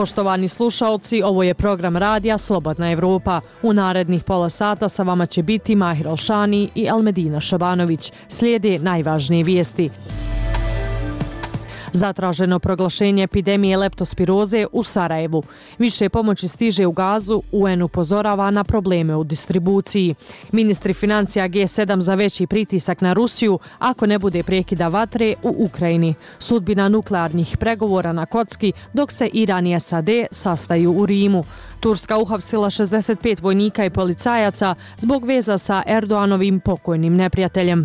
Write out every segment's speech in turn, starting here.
Poštovani slušaoci, ovo je program radija Slobodna Evropa. U narednih pola sata sa vama će biti Mahir Alšani i Almedina Šabanović. Slijede najvažnije vijesti. Zatraženo proglašenje epidemije leptospiroze u Sarajevu. Više pomoći stiže u Gazu, UN upozorava na probleme u distribuciji. Ministri financija G7 za veći pritisak na Rusiju ako ne bude prekida vatre u Ukrajini. Sudbina nuklearnih pregovora na kocki dok se Iran i SAD sastaju u Rimu. Turska uhapsila 65 vojnika i policajaca zbog veza sa Erdoanovim pokojnim neprijateljem.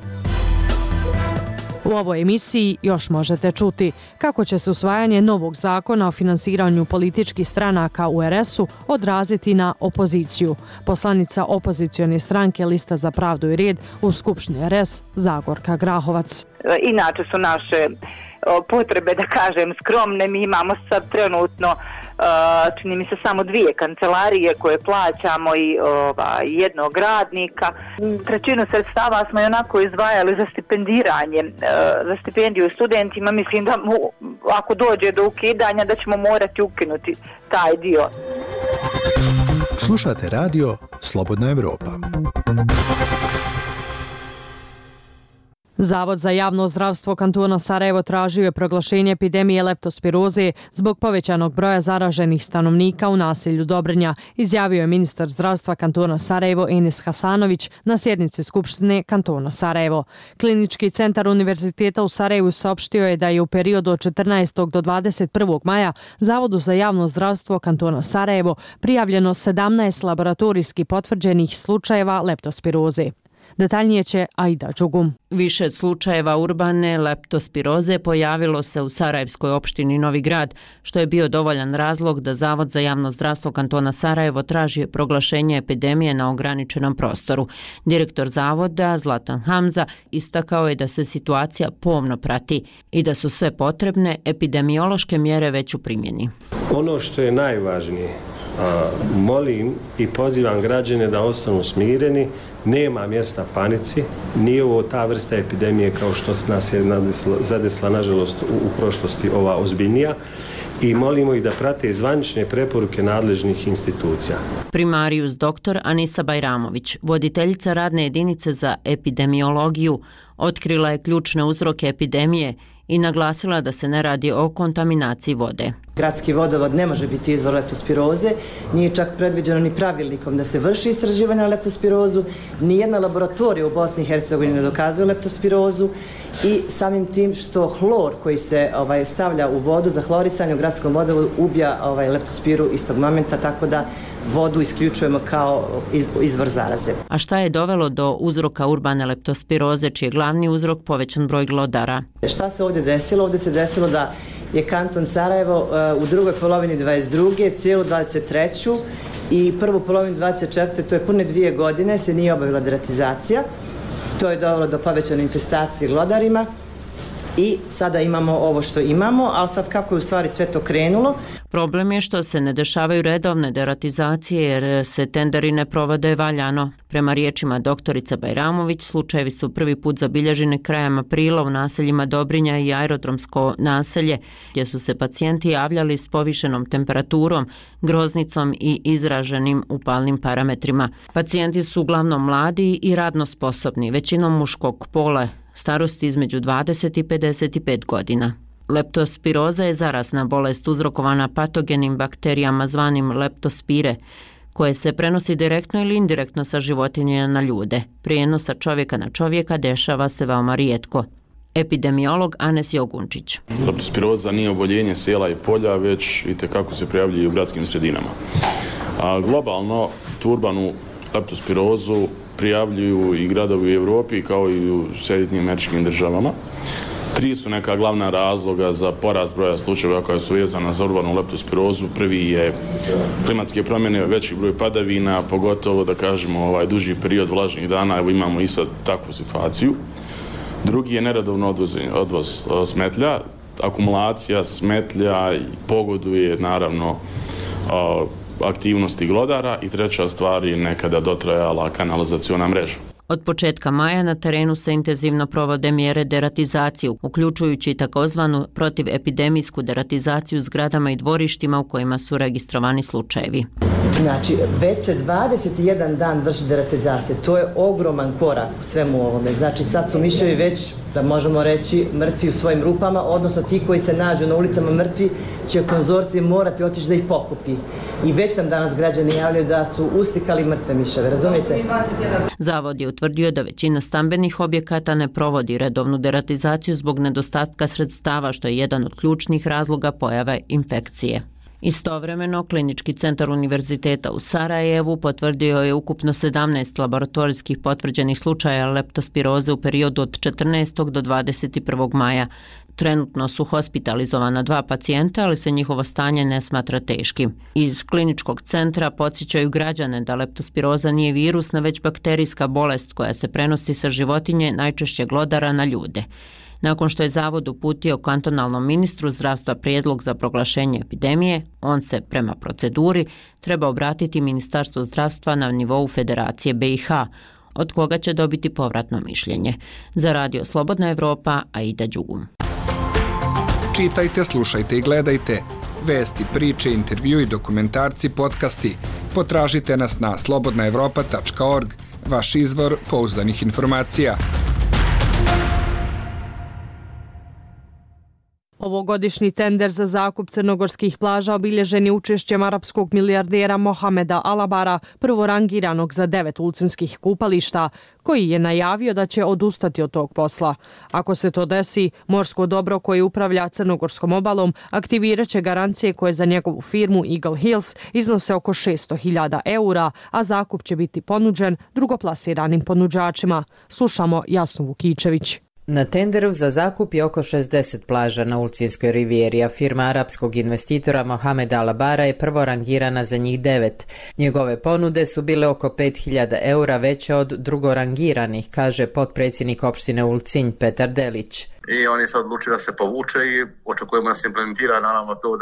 U ovoj emisiji još možete čuti kako će se usvajanje novog zakona o finansiranju političkih stranaka u RS-u odraziti na opoziciju. Poslanica opozicione stranke Lista za pravdu i red u Skupštini RS Zagorka Grahovac. Inače su naše potrebe, da kažem, skromne. Mi imamo sad trenutno čini mi se samo 2 kancelarije koje plaćamo i jednog radnika. Trećinu sredstava smo i onako izdvajali za stipendiranje, za stipendiju studentima. Mislim da ako dođe do ukidanja da ćemo morati ukinuti taj dio. Slušate radio Slobodna Evropa. Zavod za javno zdravstvo kantona Sarajevo tražio je proglašenje epidemije leptospiroze zbog povećanog broja zaraženih stanovnika u naselju Dobrinja, izjavio je ministar zdravstva kantona Sarajevo Enis Hasanović na sjednici Skupštine kantona Sarajevo. Klinički centar Univerziteta u Sarajevu saopštio je da je u periodu od 14. do 21. maja Zavodu za javno zdravstvo kantona Sarajevo prijavljeno 17 laboratorijski potvrđenih slučajeva leptospiroze. Detaljnije će Aida Đugum. Više slučajeva urbane leptospiroze pojavilo se u Sarajevskoj opštini Novi Grad, što je bio dovoljan razlog da Zavod za javno zdravstvo kantona Sarajevo traži proglašenje epidemije na ograničenom prostoru. Direktor zavoda Zlatan Hamza istakao je da se situacija pomno prati i da su sve potrebne epidemiološke mjere već u primjeni. Ono što je najvažnije, molim i pozivam građane da ostanu smireni. Nema mjesta panici, nije ovo ta vrsta epidemije kao što nas je zadesla nažalost u prošlosti ova ozbiljnija i molimo ih da prate zvanične preporuke nadležnih institucija. Primarijus dr. Anisa Bajramović, voditeljica radne jedinice za epidemiologiju, otkrila je ključne uzroke epidemije i naglasila da se ne radi o kontaminaciji vode. Gradski vodovod ne može biti izvor leptospiroze, nije čak predviđeno ni pravilnikom da se vrši istraživanje na leptospirozu, nijedna laboratorija u Bosni i Hercegovini ne dokazuje leptospirozu i samim tim što hlor koji se stavlja u vodu za hlorisanje u gradskom vodovodu ubija leptospiru istog momenta, tako da vodu isključujemo kao izvor zaraze. A šta je dovelo do uzroka urbane leptospiroze, čiji je glavni uzrok povećan broj glodara? Šta se ovdje desilo? Ovdje se desilo da je kanton Sarajevo u drugoj polovini 22. cijelu 23. i prvu polovinu 24. to je pune 2 godine se nije obavila deratizacija. To je dovelo do povećane infestacije glodarima i sada imamo ovo što imamo, ali sad kako je u stvari sve to krenulo? Problem je što se ne dešavaju redovne deratizacije jer se tenderi ne provode valjano. Prema riječima doktorica Bajramović, slučajevi su prvi put zabilježeni krajem aprila u naseljima Dobrinja i aerodromsko naselje, gdje su se pacijenti javljali s povišenom temperaturom, groznicom i izraženim upalnim parametrima. Pacijenti su uglavnom mladi i radno sposobni, većinom muškog pola, starosti između 20 i 55 godina. Leptospiroza je zarazna bolest uzrokovana patogenim bakterijama zvanim leptospire, koje se prenosi direktno ili indirektno sa životinja na ljude. Prijenos sa čovjeka na čovjeka dešava se veoma rijetko. Epidemiolog Anes Jogunčić. Leptospiroza nije oboljenje sela i polja, već itekako se prijavljuje u gradskim sredinama. A globalno tu urbanu leptospirozu prijavljuju i gradovi u Europi kao i u Sjedinjenim Američkim Državama. 3 su neka glavna razloga za porast broja slučajeva koja su vezana za urbanu leptospirozu. Prvi je klimatske promjene, veći broj padavina, pogotovo da kažemo duži period vlažnih dana, evo imamo i sad takvu situaciju. Drugi je neredovno odvoz smetlja, akumulacija smetlja pogoduje naravno aktivnosti glodara i treća stvar je nekada dotrajala kanalizaciona mreža. Od početka maja na terenu se intenzivno provode mjere deratizacije, uključujući takozvanu protivepidemijsku deratizaciju zgradama i dvorištima u kojima su registrovani slučajevi. Znači, već se 21 dan vrši deratizacija. To je ogroman korak u svemu ovome. Znači, sad su miševi već, da možemo reći, mrtvi u svojim rupama, odnosno ti koji se nađu na ulicama mrtvi će konzorcije morati otići da ih pokupi. I već nam danas građani javljaju da su uslikali mrtve miševe, razumijete? Zavod je utvrdio da većina stambenih objekata ne provodi redovnu deratizaciju zbog nedostatka sredstava, što je jedan od ključnih razloga pojave infekcije. Istovremeno, Klinički centar Univerziteta u Sarajevu potvrdio je ukupno 17 laboratorijskih potvrđenih slučaja leptospiroze u periodu od 14. do 21. maja. Trenutno su hospitalizovana 2 pacijenta, ali se njihovo stanje ne smatra teškim. Iz kliničkog centra podsjećaju građane da leptospiroza nije virusna, već bakterijska bolest koja se prenosi sa životinje, najčešće glodara, na ljude. Nakon što je zavod uputio kantonalnom ministru zdravstva prijedlog za proglašenje epidemije, on se, prema proceduri, treba obratiti Ministarstvu zdravstva na nivou Federacije BiH, od koga će dobiti povratno mišljenje. Za Radio Slobodna Evropa, Aida Đugum. Čitajte, slušajte i gledajte. Vesti, priče, intervju i dokumentarci, podcasti. Potražite nas na slobodnaevropa.org, vaš izvor pouzdanih informacija. Ovogodišnji tender za zakup crnogorskih plaža obilježen je učešćem arapskog milijardera Mohameda Alabara, prvorangiranog za 9 ulcinskih kupališta, koji je najavio da će odustati od tog posla. Ako se to desi, morsko dobro koje upravlja crnogorskom obalom aktivirat će garancije koje za njegovu firmu Eagle Hills iznose oko 600.000 eura, a zakup će biti ponuđen drugoplasiranim ponuđačima. Slušamo Jasnu Vukičević. Na tenderu za zakup je oko 60 plaža na Ulcinskoj rivijeri, a firma arapskog investitora Mohameda Alabara je prvo rangirana za njih 9. Njegove ponude su bile oko 5.000 eura veće od drugorangiranih, kaže potpredsjednik opštine Ulcinj Petar Delić. I oni se odlučili da se povuče i očekujemo da se implementira naravno to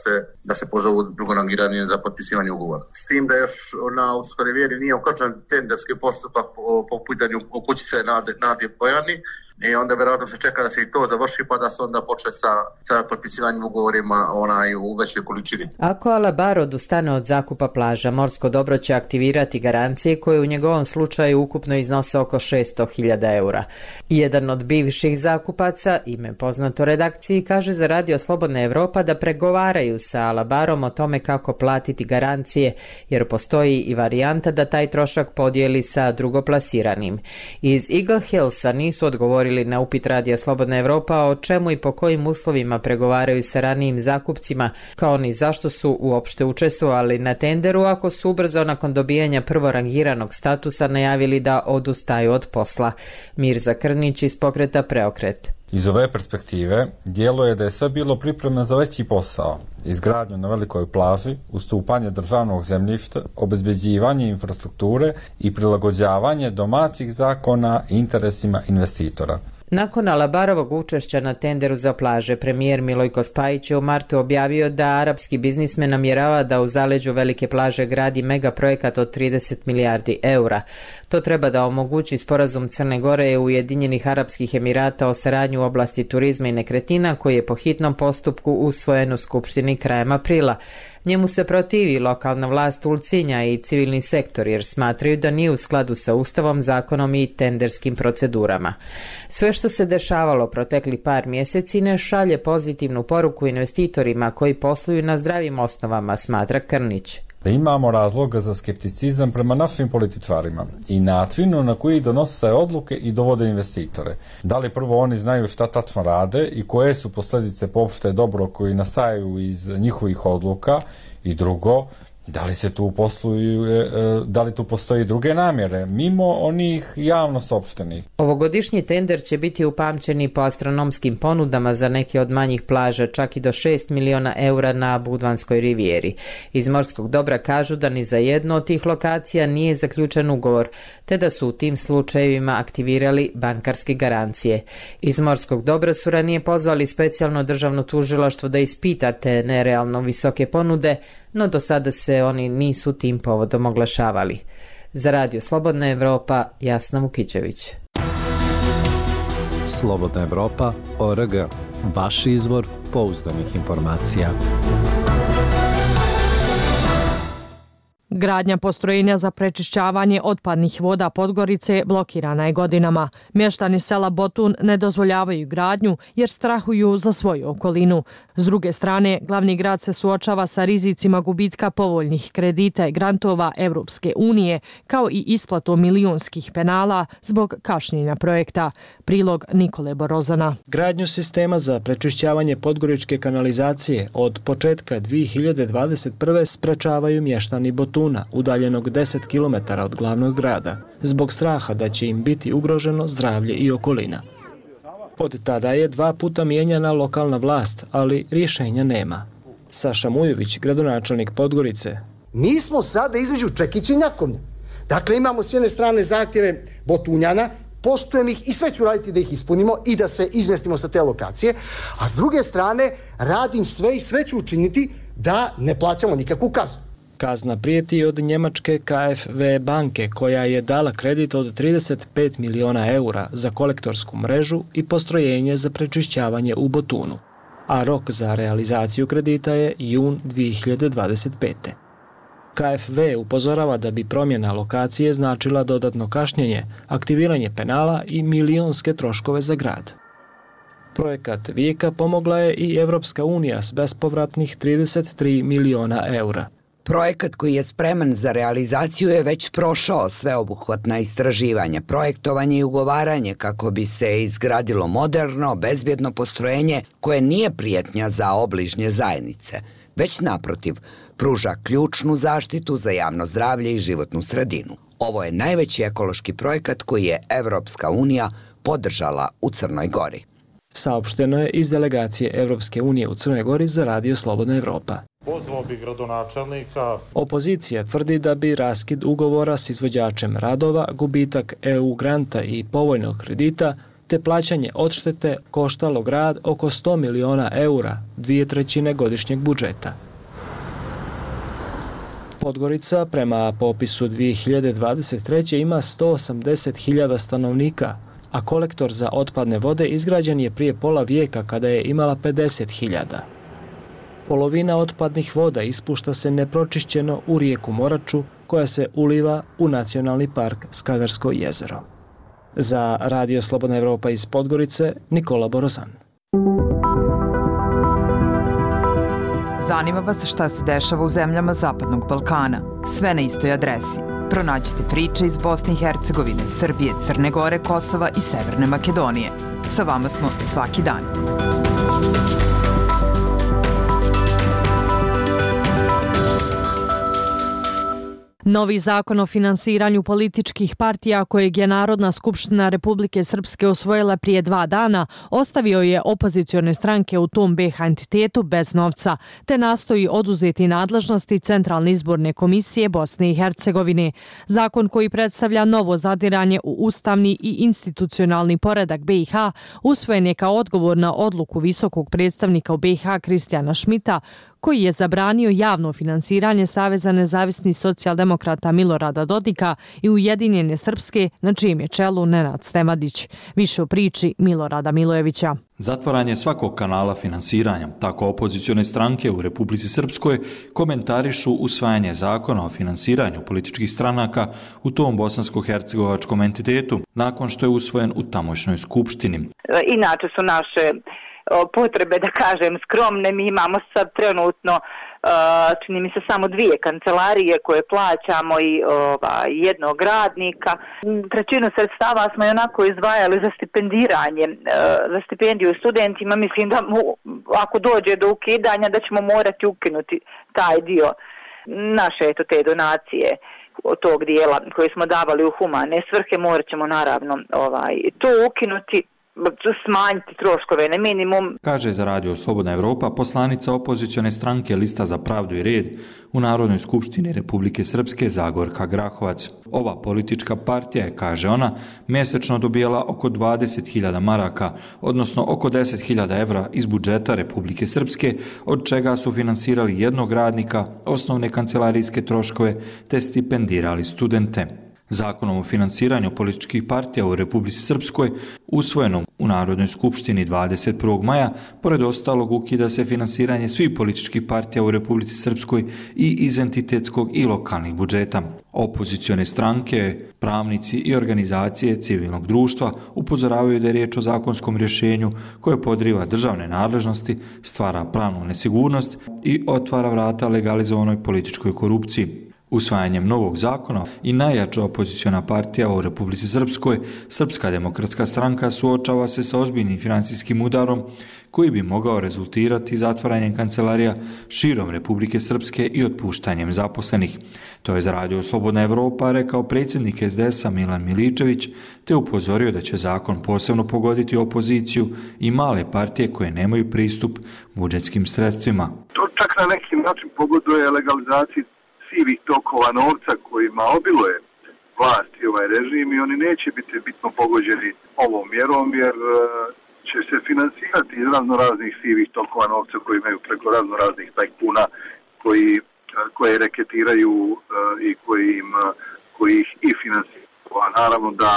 da se pozovu drugorangirani za potpisivanje ugovora. S tim da još na Ulcinskoj rivijeri nije okončan tenderski postupak po pitanju kućice Nadje Bojani, i onda vjerojatno se čeka da se i to završi pa da se onda počne sa potpisivanjem ugovorima u većoj količini. Ako Alabar odustane od zakupa plaža, morsko dobro će aktivirati garancije koje u njegovom slučaju ukupno iznose oko 600.000 eura. Jedan od bivših zakupaca, ime poznato redakciji, kaže za Radio Slobodna Evropa da pregovaraju sa Alabarom o tome kako platiti garancije, jer postoji i varijanta da taj trošak podijeli sa drugoplasiranim. Iz Eagle Hillsa nisu odgovorili na upit Radija Slobodna Evropa o čemu i po kojim uslovima pregovaraju sa ranijim zakupcima, kao ni zašto su uopšte učestvovali na tenderu ako su ubrzo nakon dobijanja prvorangiranog statusa najavili da odustaju od posla. Mirza Krnić iz pokreta Preokret. Iz ove perspektive djeluje da je sve bilo pripremno za veći posao, izgradnju na velikoj plaži, ustupanje državnog zemljišta, obezbeđivanje infrastrukture i prilagođavanje domaćih zakona interesima investitora. Nakon Alabarovog učešća na tenderu za plaže, premijer Milojko Spajić je u martu objavio da arapski biznismen namjerava da u zaleđu velike plaže gradi megaprojekt od 30 milijardi eura. To treba da omogući sporazum Crne Gore i Ujedinjenih Arapskih Emirata o saradnji u oblasti turizma i nekretnina koji je po hitnom postupku usvojen u Skupštini krajem aprila. Njemu se protivi lokalna vlast Ulcinja i civilni sektor jer smatraju da nije u skladu sa Ustavom, zakonom i tenderskim procedurama. Sve što se dešavalo protekli par mjeseci ne šalje pozitivnu poruku investitorima koji posluju na zdravim osnovama, smatra Krnić. Da imamo razloga za skepticizam prema našim političarima i načinu na koji donose odluke i dovode investitore. Da li prvo oni znaju šta tačno rade i koje su posljedice po opšte dobro koji nastaju iz njihovih odluka, i drugo, da li tu postoji druge namjere, mimo onih javno saopštenih. Ovogodišnji tender će biti upamćeni po astronomskim ponudama za neke od manjih plaža, čak i do 6 miliona eura na Budvanskoj rivijeri. Iz morskog dobra kažu da ni za jednu od tih lokacija nije zaključen ugovor, te da su u tim slučajevima aktivirali bankarske garancije. Iz morskog dobra su ranije pozvali specijalno državno tužilaštvo da ispita te nerealno visoke ponude, no do sada se oni nisu tim povodom oglašavali. Za Radio Slobodna Evropa, Jasna Vukićević. Slobodna Evropa.org. Vaš izvor pouzdanih informacija. Gradnja postrojenja za prečišćavanje otpadnih voda Podgorice blokirana je godinama. Mještani sela Botun ne dozvoljavaju gradnju jer strahuju za svoju okolinu. S druge strane, glavni grad se suočava sa rizicima gubitka povoljnih kredita i grantova Evropske unije, kao i isplatom milionskih penala zbog kašnjenja projekta. Prilog Nikole Borozana. Gradnju sistema za prečišćavanje podgoričke kanalizacije od početka 2021. sprečavaju mještani Botuna, udaljenog 10 km od glavnog grada, zbog straha da će im biti ugroženo zdravlje i okolina. Od tada je 2 puta mijenjana lokalna vlast, ali rješenja nema. Saša Mujović, gradonačelnik Podgorice. Mi smo sada između čekića i njakovnja. Dakle, imamo s jedne strane zahtjeve Botunjana, poštujem ih i sve ću raditi da ih ispunimo i da se izmestimo sa te lokacije, a s druge strane radim sve i sve ću učiniti da ne plaćamo nikakvu kaznu. Kazna prijeti od njemačke KfW banke koja je dala kredit od 35 miliona eura za kolektorsku mrežu i postrojenje za prečišćavanje u Botunu, a rok za realizaciju kredita je jun 2025. KfW upozorava da bi promjena lokacije značila dodatno kašnjenje, aktiviranje penala i milionske troškove za grad. Projekat Vijeka pomogla je i Evropska unija s bespovratnih 33 miliona eura. Projekat koji je spreman za realizaciju je već prošao sveobuhvatna istraživanja, projektovanje i ugovaranje kako bi se izgradilo moderno, bezbjedno postrojenje koje nije prijetnja za obližnje zajednice, već naprotiv, pruža ključnu zaštitu za javno zdravlje i životnu sredinu. Ovo je najveći ekološki projekat koji je Evropska unija podržala u Crnoj Gori. Saopšteno je iz delegacije Evropske unije u Crnoj Gori za Radio Slobodna Evropa. Pozvao bi gradonačelnika. Opozicija tvrdi da bi raskid ugovora s izvođačem radova, gubitak EU granta i povoljnog kredita, te plaćanje odštete koštalo grad oko 100 miliona eura, 2/3 godišnjeg budžeta. Podgorica prema popisu 2023. ima 180.000 stanovnika, a kolektor za otpadne vode izgrađen je prije pola vijeka kada je imala 50.000. Polovina otpadnih voda ispušta se nepročišćeno u rijeku Moraču, koja se uliva u Nacionalni park Skadarsko jezero. Za Radio Slobodna Evropa iz Podgorice, Nikola Borozan. Zanima vas šta se dešava u zemljama Zapadnog Balkana? Sve na istoj adresi. Pronađite priče iz Bosne i Hercegovine, Srbije, Crne Gore, Kosova i Severne Makedonije. Sa vama smo svaki dan. Novi zakon o finansiranju političkih partija kojeg je Narodna skupština Republike Srpske usvojila prije 2 dana ostavio je opozicione stranke u tom BiH entitetu bez novca, te nastoji oduzeti nadležnosti Centralne izborne komisije Bosne i Hercegovine. Zakon koji predstavlja novo zadiranje u ustavni i institucionalni poredak BiH usvojen je kao odgovor na odluku visokog predstavnika u BiH Kristijana Šmita, koji je zabranio javno finansiranje Saveza nezavisnih socijaldemokrata Milorada Dodika i Ujedinjene Srpske, na čijem je čelu Nenad Stemadić. Više o priči Milorada Milojevića. Zatvaranje svakog kanala finansiranja, tako opozicione stranke u Republici Srpskoj komentarišu usvajanje zakona o finansiranju političkih stranaka u tom bosansko-hercegovačkom entitetu, nakon što je usvojen u tamošnjoj skupštini. Inače su naše potrebe, da kažem, skromne. Mi imamo sad trenutno, čini mi se, samo 2 kancelarije koje plaćamo i jednog radnika. 1/3 sredstava smo onako izdvajali za stipendiranje, za stipendiju studentima. Mislim da ako dođe do ukidanja da ćemo morati ukinuti taj dio naše te donacije od tog dijela koje smo davali u humane svrhe. Morat ćemo naravno to ukinuti, smanjiti troškove na minimum. Kaže za Radio Slobodna Evropa poslanica opozicione stranke Lista za pravdu i red u Narodnoj skupštini Republike Srpske Zagorka Grahovac. Ova politička partija je, kaže ona, mjesečno dobijala oko 20.000 maraka, odnosno oko 10.000 evra iz budžeta Republike Srpske, od čega su finansirali jednog radnika, osnovne kancelarijske troškove te stipendirali studente. Zakonom o finansiranju političkih partija u Republici Srpskoj, usvojenom u Narodnoj skupštini 21. maja, pored ostalog ukida se finansiranje svih političkih partija u Republici Srpskoj i iz entitetskog i lokalnih budžeta. Opozicione stranke, pravnici i organizacije civilnog društva upozoravaju da je riječ o zakonskom rješenju koje podriva državne nadležnosti, stvara pravnu nesigurnost i otvara vrata legalizovanoj političkoj korupciji. Usvajanjem novog zakona i najjača opoziciona partija u Republici Srpskoj, Srpska demokratska stranka, suočava se sa ozbiljnim financijskim udarom koji bi mogao rezultirati zatvaranjem kancelarija širom Republike Srpske i otpuštanjem zaposlenih. To je za Radio Slobodna Evropa rekao predsjednik SDS-a Milan Miličević, te upozorio da će zakon posebno pogoditi opoziciju i male partije koje nemaju pristup budžetskim sredstvima. To čak na neki način pogoduje legalizaciji sivih tokova novca kojima obiluje vlast i ovaj režim i oni neće biti bitno pogođeni ovom mjerom jer će se finansirati iz raznoraznih sivih tokova novca koji imaju preko raznoraznih tajkuna koje reketiraju i koji ih i finansiraju. A naravno da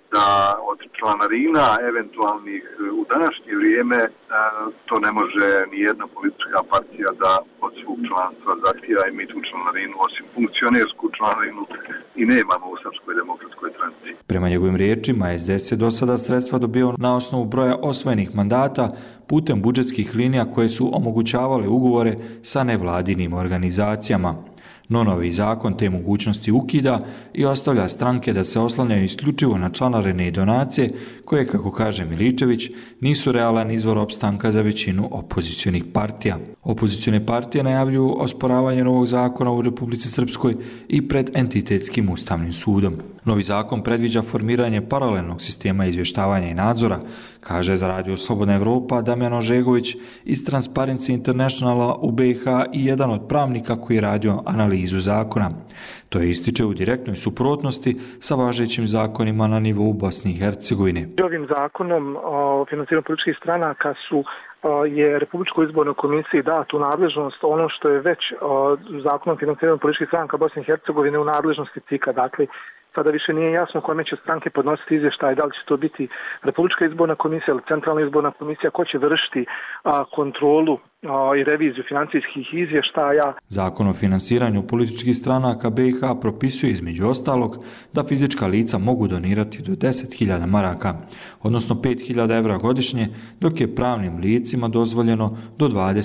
od članarina eventualnih u današnje vrijeme to ne može ni jedna politička partija da od svog članstva zahtijeva i mi tu članarinu, osim funkcionersku članarinu, i nemamo u Srpskoj demokratskoj stranci. Prema njegovim riječima, SDS je do sada sredstva dobio na osnovu broja osvojenih mandata putem budžetskih linija koje su omogućavale ugovore sa nevladinim organizacijama. No novi zakon te mogućnosti ukida i ostavlja stranke da se oslanjaju isključivo na članarine i donacije koje, kako kaže Miličević, nisu realan izvor opstanka za većinu opozicionih partija. Opozicione partije najavljuju osporavanje novog zakona u Republici Srpskoj i pred entitetskim ustavnim sudom. Novi zakon predviđa formiranje paralelnog sistema izvještavanja i nadzora, kaže za Radio Slobodna Evropa Damjan Ožegović iz Transparency Internationala u BiH i jedan od pravnika koji je radio analizu zakona. To je ističe u direktnoj suprotnosti sa važećim zakonima na nivou Bosne i Hercegovine. Ovim zakonom o financiranju političkih stranaka je Republičkoj izbornoj komisiji datu nadležnost ono što je već zakonom o financiranju političkih stranaka Bosne i Hercegovine u nadležnosti CIK-a. Dakle, sada više nije jasno kome će stranke podnositi izvještaj, da li će to biti Republička izborna komisija ili Centralna izborna komisija, ko će vršiti kontrolu i reviziju financijskih izvještaja. Zakon o finansiranju političkih stranaka BiH propisuje između ostalog da fizička lica mogu donirati do 10.000 maraka, odnosno 5.000 evra godišnje, dok je pravnim licima dozvoljeno do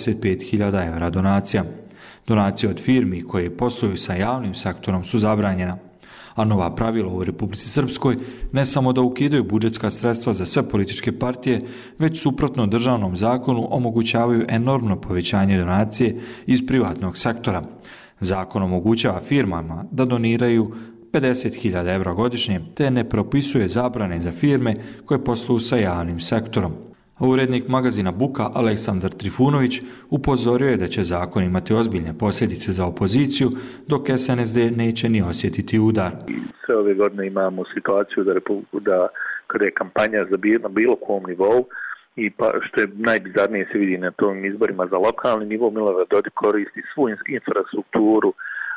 25.000 evra donacija. Donacije od firmi koje posluju sa javnim sektorom su zabranjena. A nova pravila u Republici Srpskoj ne samo da ukidaju budžetska sredstva za sve političke partije, već suprotno državnom zakonu omogućavaju enormno povećanje donacije iz privatnog sektora. Zakon omogućava firmama da doniraju 50.000 evra godišnje, te ne propisuje zabrane za firme koje posluju sa javnim sektorom. Urednik magazina Buka Aleksandar Trifunović upozorio je da će zakon imati ozbiljne posljedice za opoziciju, dok SNSD neće ni osjetiti udar. Sve ove godine imamo situaciju da kada je kampanja na bilo kom nivou, i pa što je najbizarnije se vidi na tom izborima za lokalni nivo, Milorad Dodik koristi svu infrastrukturu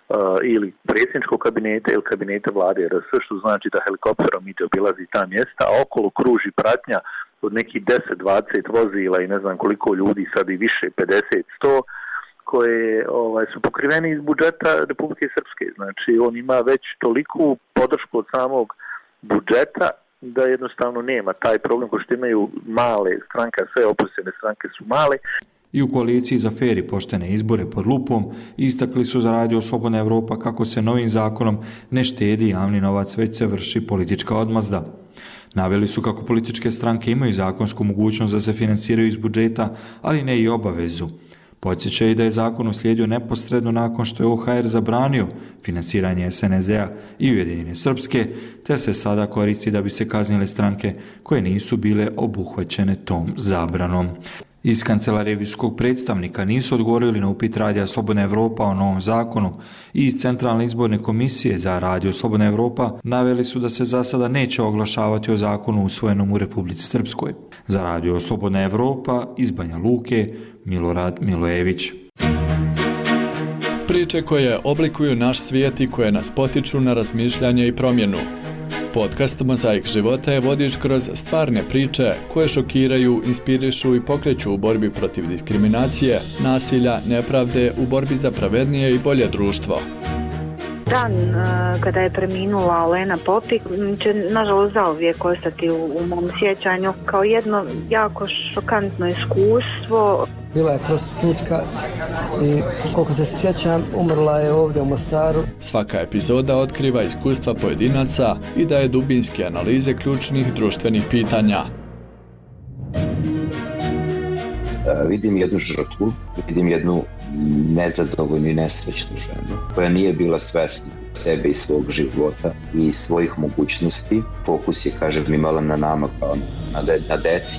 ili predsjedničkog kabineta ili kabineta vlade RS, što znači da helikopterom ide obilazi ta mjesta, a okolo kruži pratnja od nekih 10-20 vozila i ne znam koliko ljudi, sad i više, 50-100, koje su pokriveni iz budžeta Republike Srpske. Znači, on ima već toliku podršku od samog budžeta da jednostavno nema taj problem ko što imaju male stranke, sve opozicione stranke su male. I u koaliciji za fer i poštene izbore pod lupom istakli su za Radio Slobodna Evropa kako se novim zakonom ne štedi javni novac, već se vrši politička odmazda. Naveli su kako političke stranke imaju zakonsku mogućnost da se finansiraju iz budžeta, ali ne i obavezu. Podsjećaju da je zakon uslijedio neposredno nakon što je OHR zabranio finansiranje SNSD-a i Ujedinjene Srpske, te se sada koristi da bi se kaznile stranke koje nisu bile obuhvaćene tom zabranom. Iz kancelarije visokog predstavnika nisu odgovorili na upit Radija Slobodna Evropa o novom zakonu i iz Centralne izborne komisije za Radio Slobodna Evropa naveli su da se za sada neće oglašavati o zakonu usvojenom u Republici Srpskoj. Za Radio Slobodna Evropa iz Banja Luke, Milorad Milojević. Priče koje oblikuju naš svijet i koje nas potiču na razmišljanje i promjenu. Podcast Mozaik života je vodič kroz stvarne priče koje šokiraju, inspirišu i pokreću u borbi protiv diskriminacije, nasilja, nepravde, u borbi za pravednije i bolje društvo. Dan kada je preminula Olena Popik će nažalost zauvijek ostati u mom sjećanju kao jedno jako šokantno iskustvo. Bila je prostitutka i koliko se sjećam umrla je ovdje u Mostaru. Svaka epizoda otkriva iskustva pojedinaca i daje dubinske analize ključnih društvenih pitanja. Vidim jednu žrtvu, vidim jednu nezadovoljnu i nesrećnu ženu koja nije bila svesna sebe i svog života i svojih mogućnosti. Fokus je, kažem, imala na nama kao na deci.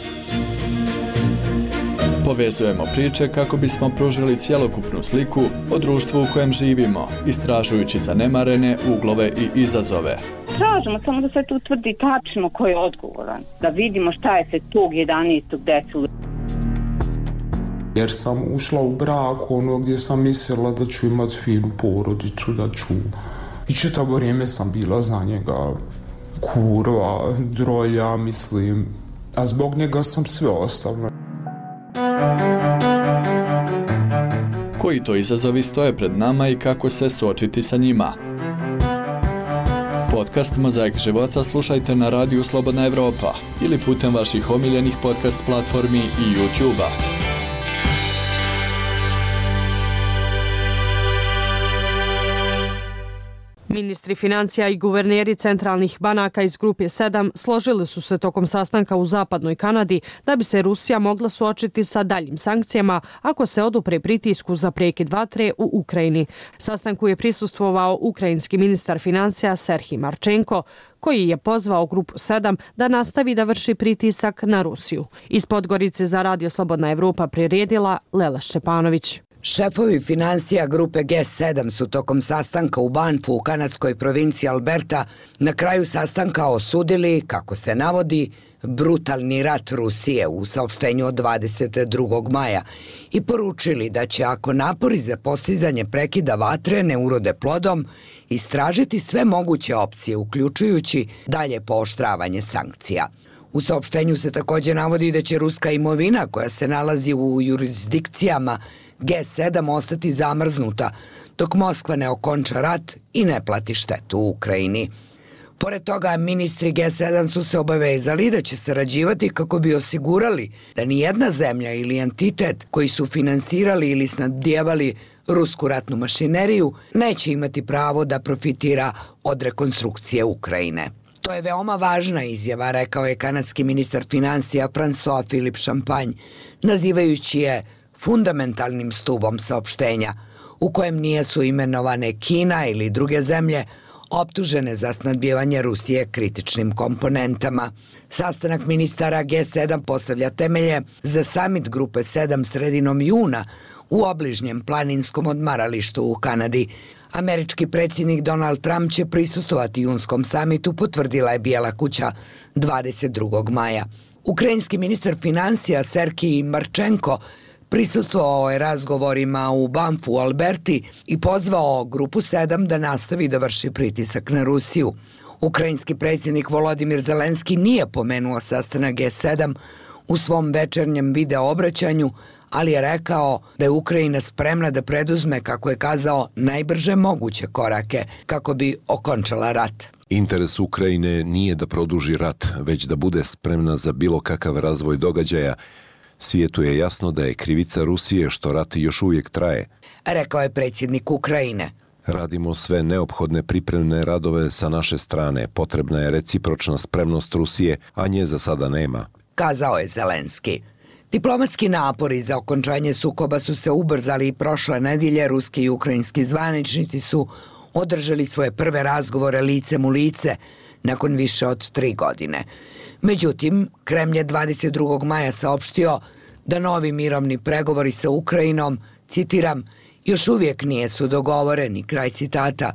Povezujemo priče kako bismo pružili cjelokupnu sliku o društvu u kojem živimo, istražujući zanemarene uglove i izazove. Tražimo samo da se tu utvrdi tačno ko je odgovoran, da vidimo šta je se tog 11. desilo. Jer sam ušla u brak gdje sam mislila da ću imati finu porodicu, da ću... I čitavo vrijeme sam bila za njega kurva, drolja, mislim. A zbog njega sam sve ostavila. Koji to izazovi stoje pred nama i kako se suočiti sa njima? Podcast Mozaik života slušajte na radiju Slobodna Evropa ili putem vaših omiljenih podcast platformi i YouTube-a. Ministri financija i guverneri centralnih banaka iz grupe 7 složili su se tokom sastanka u zapadnoj Kanadi da bi se Rusija mogla suočiti sa daljim sankcijama ako se odupre pritisku za prekid vatre u Ukrajini. Sastanku je prisustvovao ukrajinski ministar financija Serhij Marčenko, koji je pozvao grupu 7 da nastavi da vrši pritisak na Rusiju. Iz Podgorice za Radio Slobodna Evropa priredila Lela Šćepanović. Šefovi financija grupe G7 su tokom sastanka u Banfu u kanadskoj provinciji Alberta na kraju sastanka osudili, kako se navodi, brutalni rat Rusije u saopštenju od 22. maja i poručili da će, ako napori za postizanje prekida vatre ne urode plodom, istražiti sve moguće opcije, uključujući dalje pooštravanje sankcija. U saopštenju se također navodi da će ruska imovina koja se nalazi u jurisdikcijama G7 ostati zamrznuta dok Moskva ne okonča rat i ne plati štetu u Ukrajini. Pored toga, ministri G7 su se obavezali da će sarađivati kako bi osigurali da nijedna zemlja ili entitet koji su finansirali ili snabdijevali rusku ratnu mašineriju neće imati pravo da profitira od rekonstrukcije Ukrajine. To je veoma važna izjava, rekao je kanadski ministar financija François-Philippe Champagne, nazivajući je fundamentalnim stubom saopštenja, u kojem nisu imenovane Kina ili druge zemlje optužene za snadbijevanje Rusije kritičnim komponentama. Sastanak ministara G7 postavlja temelje za samit grupe 7 sredinom juna u obližnjem planinskom odmaralištu u Kanadi. Američki predsjednik Donald Trump će prisustvovati junskom samitu, potvrdila je Bijela kuća 22. maja. Ukrajinski ministar financija Serhij Marčenko prisustvovao je razgovorima u Banfu u Alberti i pozvao grupu 7 da nastavi da vrši pritisak na Rusiju. Ukrajinski predsjednik Volodimir Zelenski nije pomenuo sastanak G7 u svom večernjem video obraćanju, ali je rekao da je Ukrajina spremna da preduzme, kako je kazao, najbrže moguće korake kako bi okončala rat. Interes Ukrajine nije da produži rat, već da bude spremna za bilo kakav razvoj događaja. Svijetu je jasno da je krivica Rusije što rat još uvijek traje, rekao je predsjednik Ukrajine. Radimo sve neophodne pripremne radove sa naše strane. Potrebna je recipročna spremnost Rusije, a nje za sada nema, kazao je Zelenski. Diplomatski napori za okončanje sukoba su se ubrzali i prošle nedjelje. Ruski i ukrajinski zvaničnici su održali svoje prve razgovore licem u lice nakon više od 3 godine. Međutim, Kremlj je 22. maja saopštio da novi mirovni pregovori sa Ukrajinom, citiram, još uvijek nisu dogovoreni, kraj citata,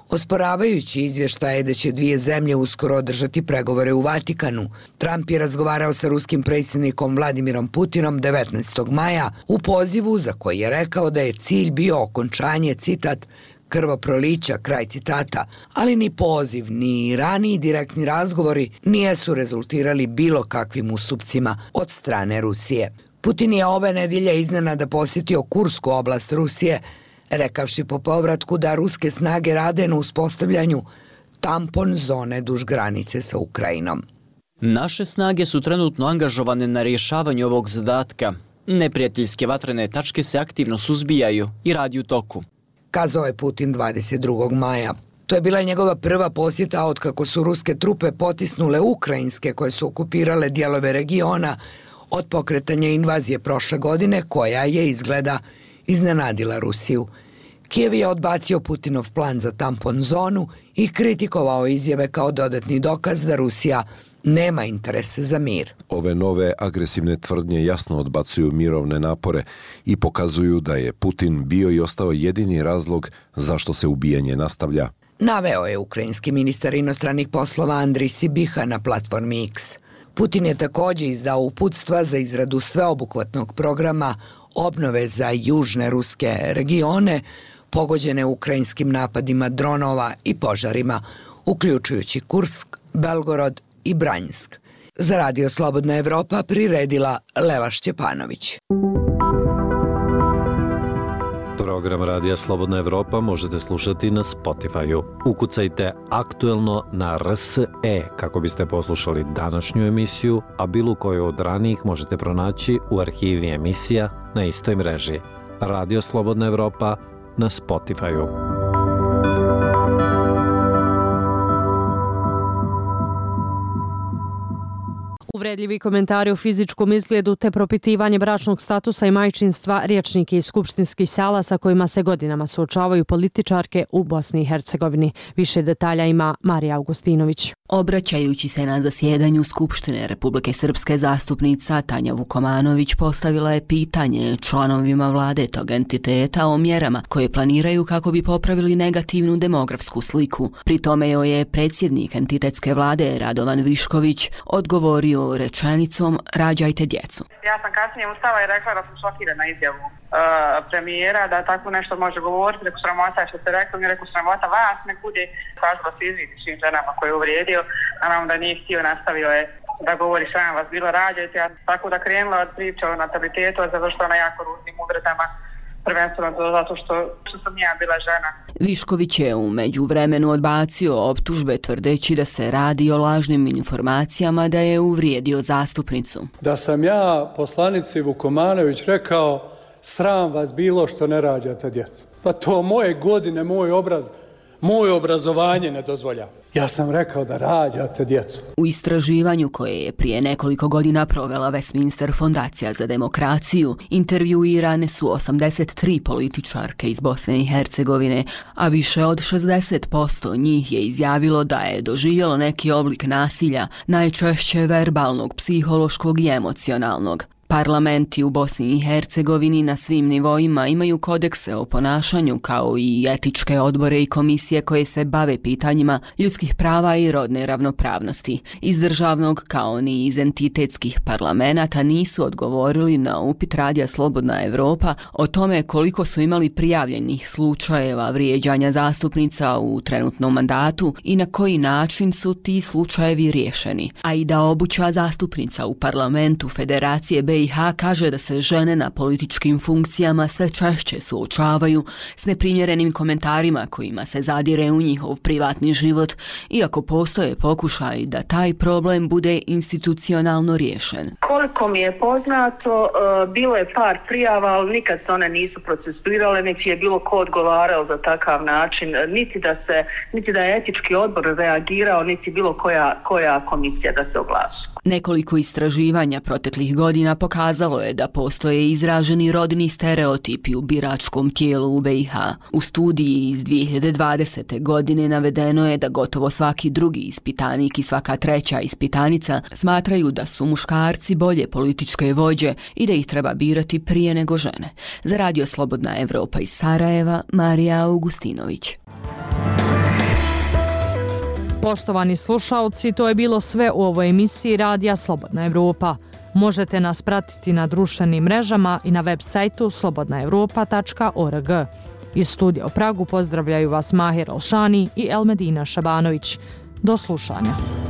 osporavajući izvještaje da će dvije zemlje uskoro održati pregovore u Vatikanu. Trump je razgovarao sa ruskim predsjednikom Vladimirom Putinom 19. maja u pozivu za koji je rekao da je cilj bio okončanje, citat, krvoprolića, kraj citata, ali ni poziv, ni raniji direktni razgovori nisu rezultirali bilo kakvim ustupcima od strane Rusije. Putin je ove nedjelje iznenada posjetio Kursku oblast Rusije, rekavši po povratku da ruske snage rade na uspostavljanju tampon zone duž granice sa Ukrajinom. Naše snage su trenutno angažovane na rješavanju ovog zadatka. Neprijateljske vatrene tačke se aktivno suzbijaju i radi u toku, kazao je Putin 22. maja. To je bila njegova prva posjeta otkako su ruske trupe potisnule ukrajinske koje su okupirale dijelove regiona od pokretanja invazije prošle godine koja je, izgleda, iznenadila Rusiju. Kijev je odbacio Putinov plan za tampon zonu i kritikovao izjave kao dodatni dokaz da Rusija nema interese za mir. Ove nove agresivne tvrdnje jasno odbacuju mirovne napore i pokazuju da je Putin bio i ostao jedini razlog zašto se ubijanje nastavlja. Naveo je ukrajinski ministar inostranih poslova Andrij Sibiha na platformi X. Putin je također izdao uputstva za izradu sveobuhvatnog programa obnove za južne ruske regione pogođene ukrajinskim napadima dronova i požarima, uključujući Kursk, Belgorod i Branjsk. Za Radio Slobodna Evropa priredila Lela Šćepanović. Program Radija Slobodna Evropa možete slušati na Spotify-u. Ukucajte aktuelno na RSE kako biste poslušali današnju emisiju, a bilo koju od ranijih možete pronaći u arhivi emisija na istoj mreži. Radio Slobodna Evropa na Spotify-u. Uvredljivi komentari o fizičkom izgledu te propitivanje bračnog statusa i majčinstva rječnike iz skupštinskih sala sa kojima se godinama suočavaju političarke u Bosni i Hercegovini. Više detalja ima Marija Augustinović. Obraćajući se na zasjedanju Skupštine Republike Srpske, zastupnica Tanja Vukomanović postavila je pitanje članovima vlade tog entiteta o mjerama koje planiraju kako bi popravili negativnu demografsku sliku. Pri tome joj je predsjednik entitetske vlade Radovan Višković odgovorio rečenicom rađajte djecu. Ja sam kasnije ustala i rekla da sam šokirana izjavu premijera da tako nešto može govoriti, reku sramota što ste rekli, mi reku sramota vas, nek bude kažba se izviti svim ženama koje je uvrijedio, naravno da nije htio, nastavio je da govori sram vas bilo rađajte, ja tako da krenula od priče o natalitetu, zato što na jako ružnim uvredama, prvenstveno zato što sam ja bila žena. Višković je u međuvremenu odbacio optužbe tvrdeći da se radi o lažnim informacijama da je uvrijedio zastupnicu. Da sam ja poslanici Vukomanović rekao sram vas bilo što ne rađate djecu. Pa to moje godine, moje obrazovanje ne dozvoljava. Ja sam rekao da rađate djecu. U istraživanju koje je prije nekoliko godina provela Westminster Fondacija za demokraciju, intervjuirane su 83 političarke iz Bosne i Hercegovine, a više od 60% njih je izjavilo da je doživjelo neki oblik nasilja, najčešće verbalnog, psihološkog i emocionalnog. Parlamenti u Bosni i Hercegovini na svim nivoima imaju kodekse o ponašanju kao i etičke odbore i komisije koje se bave pitanjima ljudskih prava i rodne ravnopravnosti. Iz državnog kao ni iz entitetskih parlamenata nisu odgovorili na upit Radija Slobodna Evropa o tome koliko su imali prijavljenih slučajeva vrijeđanja zastupnica u trenutnom mandatu i na koji način su ti slučajevi riješeni. A i da obuća zastupnica u parlamentu Federacije BiH kaže da se žene na političkim funkcijama sve češće suočavaju s neprimjerenim komentarima kojima se zadire u njihov privatni život, iako postoje pokušaj da taj problem bude institucionalno riješen. Koliko mi je poznato, bilo je par prijava, ali nikad se one nisu procesuirale, niti je bilo ko odgovarao za takav način, niti da je etički odbor reagirao, niti bilo koja komisija da se oglasi. Nekoliko istraživanja proteklih godina pokazalo je da postoje izraženi rodni stereotipi u biračkom tijelu u BiH. U studiji iz 2020. godine navedeno je da gotovo svaki drugi ispitanik i svaka treća ispitanica smatraju da su muškarci bolje političke vođe i da ih treba birati prije nego žene. Za Radio Slobodna Evropa iz Sarajeva, Marija Augustinović. Poštovani slušaoci, to je bilo sve u ovoj emisiji Radija Slobodna Evropa. Možete nas pratiti na društvenim mrežama i na web sajtu slobodnaevropa.org. Iz studija u Pragu pozdravljaju vas Mahir Alšani i Elmedina Šabanović. Do slušanja.